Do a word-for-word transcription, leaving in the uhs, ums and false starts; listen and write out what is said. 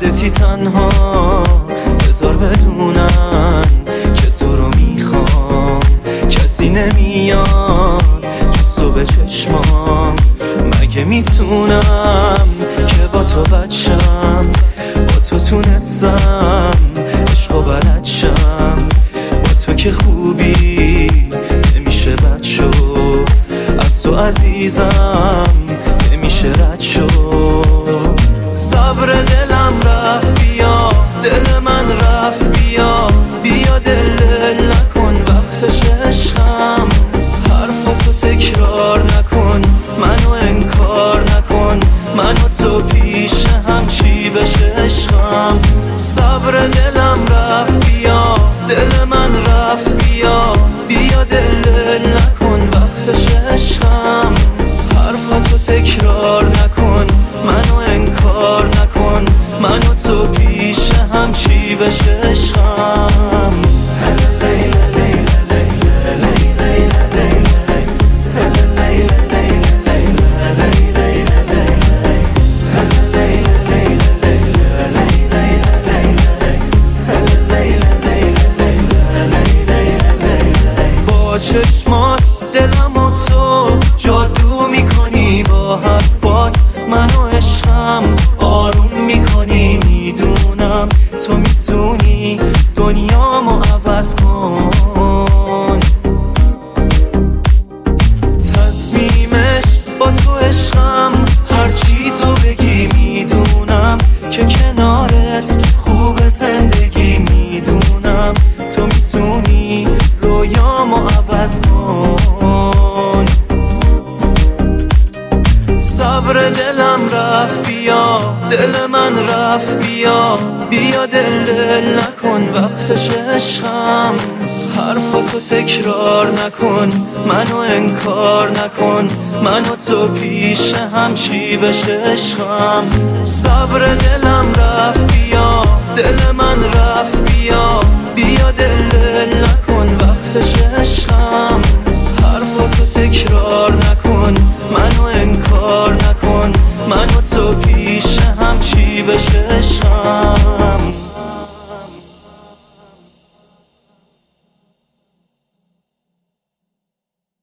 خودتی تنها، بذار بدونن که تو رو میخوام. کسی نمیاد جز به چشمام، مگه میتونم که با تو بچم؟ با تو تونستم عشقو بلد شم، با تو که خوبی نمیشه بد شو، از تو عزیزم نمیشه رد شو. صبر دلم رفت بیا، دل من رفت بیا، بیا دل دل نکن وقتش عشقم. حرفاتو تکرار نکن، منو انکار نکن، منو تو پیش هم چی بشه عشقم. صبر دلم رفت بیا، دل من رفت بیا، بیا دل دل نکن وقتش عشقم. حرفاتو تکرار نکن، منو انکار نکن، منو تو پیش هم چی بشه عشقم. با چشمات دلم و تو جادو میکنی، با حرفات منو عشقم آروم میکنی. میدونم تو میتونی دنیامو عوض کن، تصمیمش با تو عشقم، هرچی تو بگی. میدونم که کنارت خوب زندگی، میدونم تو میتونی رویامو عوض کن. صبر دلم رفت بیا، دل من رفت بیا، بیا دل دل نکن وقتش عشقم. حرفاتو تکرار نکن، منو انکار نکن، منو تو پیش هم چی بشه عشقم. صبر دلم رفت بیا، دل من رفت بیا، بیا دل دل نکن وقتش